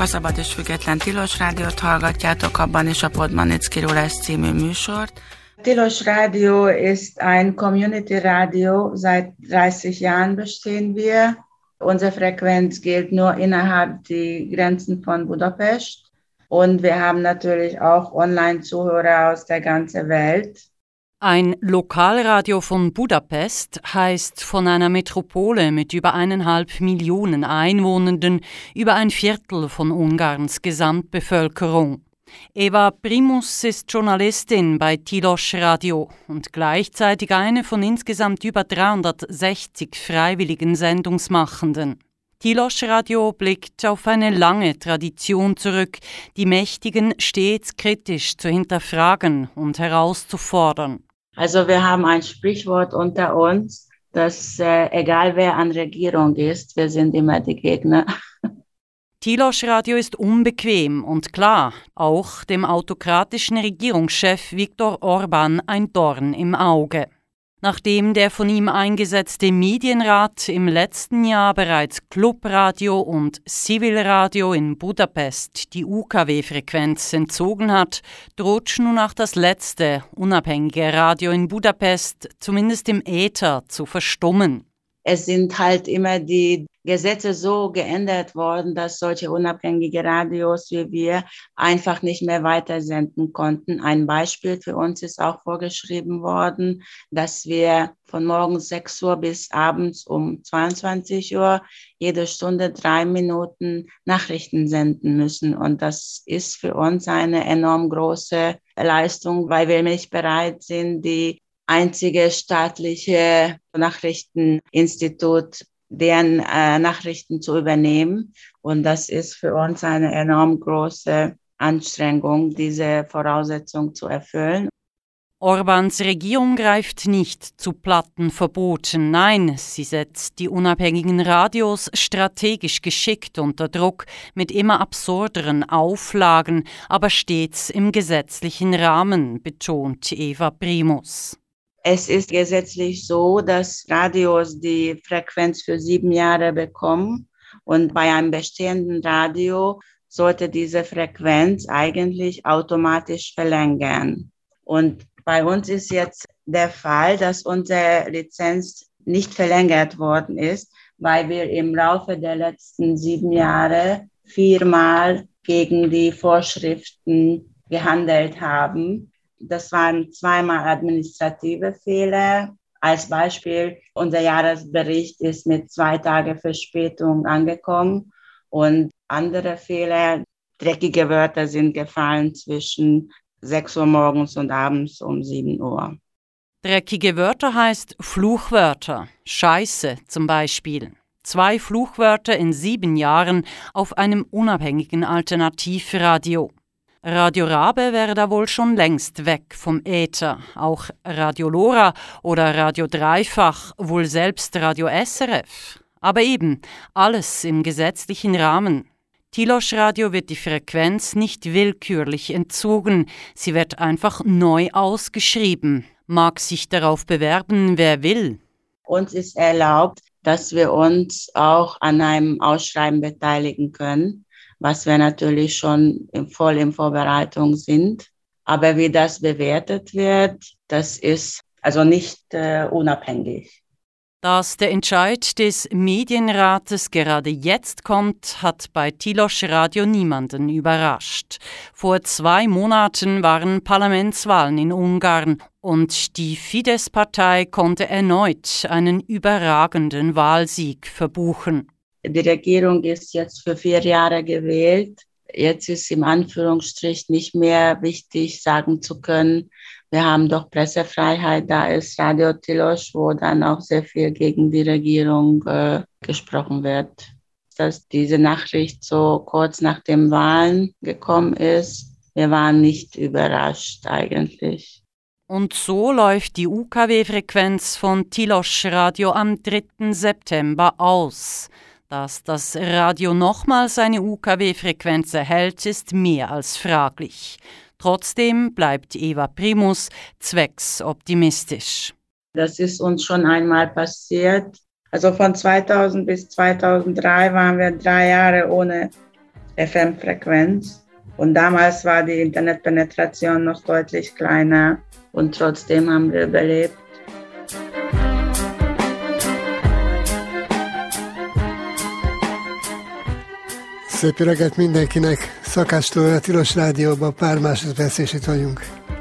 Szabad és Független Tilos Rádiót hallgatjátok, abban is a Podmanickiról lesz című műsort. Tilos Radio ist ein Community Radio, seit 30 Jahren bestehen wir. Unsere Frequenz gilt nur innerhalb die Grenzen von Budapest und wir haben natürlich auch Online-Zuhörer aus der ganzen Welt. Ein Lokalradio von Budapest heißt von einer Metropole mit über 1,5 Millionen Einwohnenden über ein Viertel von Ungarns Gesamtbevölkerung. Eva Primus ist Journalistin bei Tilos Radio und gleichzeitig eine von insgesamt über 360 freiwilligen Sendungsmachenden. Tilos Radio blickt auf eine lange Tradition zurück, die Mächtigen stets kritisch zu hinterfragen und herauszufordern. Also wir haben ein Sprichwort unter uns, dass egal wer an Regierung ist, wir sind immer die Gegner. Tilos Radio ist unbequem und klar, auch dem autokratischen Regierungschef Viktor Orbán ein Dorn im Auge. Nachdem der von ihm eingesetzte Medienrat im letzten Jahr bereits Clubradio und Civilradio in Budapest die UKW-Frequenz entzogen hat, droht nun auch das letzte unabhängige Radio in Budapest, zumindest im Äther, zu verstummen. Es sind halt immer die Gesetze so geändert worden, dass solche unabhängige Radios wie wir einfach nicht mehr weitersenden konnten. Ein Beispiel für uns ist auch vorgeschrieben worden, dass wir von morgens 6 Uhr bis abends um 22 Uhr jede Stunde 3 Minuten Nachrichten senden müssen. Und das ist für uns eine enorm große Leistung, weil wir nicht bereit sind, die einzige staatliche Nachrichteninstitut, deren Nachrichten zu übernehmen. Und das ist für uns eine enorm große Anstrengung, diese Voraussetzung zu erfüllen. Orbáns Regierung greift nicht zu platten Verboten. Nein, sie setzt die unabhängigen Radios strategisch geschickt unter Druck mit immer absurderen Auflagen, aber stets im gesetzlichen Rahmen, betont Eva Primus. Es ist gesetzlich so, dass Radios die Frequenz für 7 Jahre bekommen und bei einem bestehenden Radio sollte diese Frequenz eigentlich automatisch verlängern. Und bei uns ist jetzt der Fall, dass unsere Lizenz nicht verlängert worden ist, weil wir im Laufe der letzten 7 Jahre 4-mal gegen die Vorschriften gehandelt haben. Das waren 2-mal administrative Fehler. Als Beispiel, unser Jahresbericht ist mit 2 Tagen Verspätung angekommen und andere Fehler, dreckige Wörter sind gefallen zwischen 6 Uhr morgens und abends um 7 Uhr. Dreckige Wörter heißt Fluchwörter. Scheiße zum Beispiel. 2 Fluchwörter in 7 Jahren auf einem unabhängigen Alternativradio. Radio Rabe wäre da wohl schon längst weg vom Äther. Auch Radio Lora oder Radio Dreifach, wohl selbst Radio SRF. Aber eben, alles im gesetzlichen Rahmen. Tilos Radio wird die Frequenz nicht willkürlich entzogen, sie wird einfach neu ausgeschrieben. Mag sich darauf bewerben, wer will. Uns ist erlaubt, dass wir uns auch an einem Ausschreiben beteiligen können, was wir natürlich schon voll in Vorbereitung sind. Aber wie das bewertet wird, das ist also nicht unabhängig. Dass der Entscheid des Medienrates gerade jetzt kommt, hat bei Tilos Radio niemanden überrascht. Vor 2 Monaten waren Parlamentswahlen in Ungarn und die Fidesz-Partei konnte erneut einen überragenden Wahlsieg verbuchen. Die Regierung ist jetzt für 4 Jahre gewählt. Jetzt ist im Anführungsstrich nicht mehr wichtig, sagen zu können, wir haben doch Pressefreiheit, da ist Radio Tilos, wo dann auch sehr viel gegen die Regierung gesprochen wird. Dass diese Nachricht so kurz nach den Wahlen gekommen ist, wir waren nicht überrascht eigentlich. Und so läuft die UKW-Frequenz von Tilos Radio am 3. September aus. Dass das Radio nochmals eine UKW-Frequenz erhält, ist mehr als fraglich. Trotzdem bleibt Eva Primus zwecks optimistisch. Das ist uns schon einmal passiert. Also von 2000 bis 2003 waren wir 3 Jahre ohne FM-Frequenz. Und damals war die Internetpenetration noch deutlich kleiner und trotzdem haben wir überlebt. Szép reggelt mindenkinek! Szakástól a Tilos Rádióban pár másodperc, és itt vagyunk.